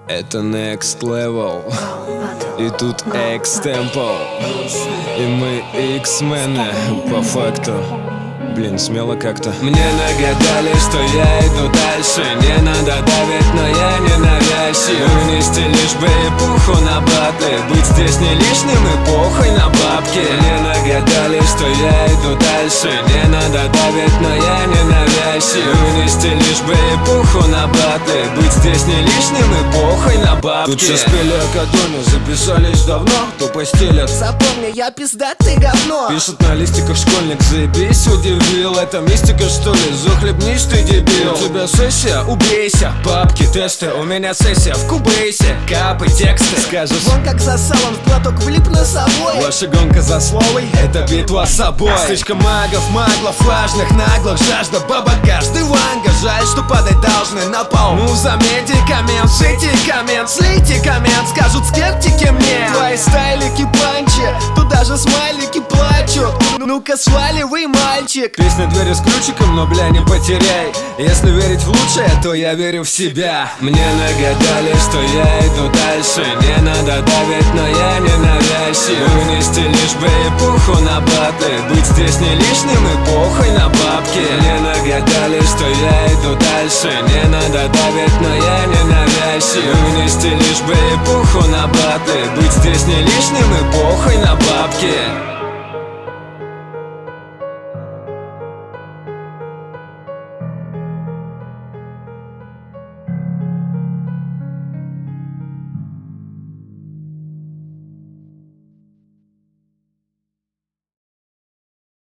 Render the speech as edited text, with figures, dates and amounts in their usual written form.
Это next level. И тут X-Tempo. И мы X-мены, по факту. Блин, смело как-то. Мне нагадали, что я иду дальше. Не надо давить, но я не навязчив. Вынести лишь бы эпоху на батлы. Быть здесь не лишним и похуй на бабки. Мне нагадали, что я иду дальше. Не надо давить, но я не навязчив. Вынести лишь бы эпоху на батлы. Быть здесь не лишним и похуй на бабки. Тут все спели о Кадоне, записались давно. То постелят. Запомни, я пиздатый говно. Пишут на листиках школьник, заебись, удивил. Это мистика, что ли? Захлебнись, ты дебил. У тебя сессия? Убейся. Папки, тесты, у меня сессия в Кубейсе. Капы, тексты. Скажешь, Вон как засал, он в платок влип на собой. ваша гонка за словой, это битва с собой. Стычка магов, маглов, важных, наглых. Жажда баба, каждый ванга. Жаль, что падать должны на пол. Ну заметьте коммент, шлите коммент, слейте коммент. Скажут скептики мне, твои стайлики панчи, тут даже смайлики плачут. Ну-ка сваливай, мальчик. Песня двери с ключиком, но бля не потеряй. Если верить в лучшее, то я верю в себя. Мне нагадали, что я иду дальше. Не надо давить, но я не навязчив. Вынести лишь бы эпоху на батлы. Быть здесь не лишним и похуй на бабки. Мне нагадали, что я иду дальше. Не надо давить, но я не навязчив. Вынести лишь бы эпоху на батлы. Быть здесь не лишним и похуй на бабки.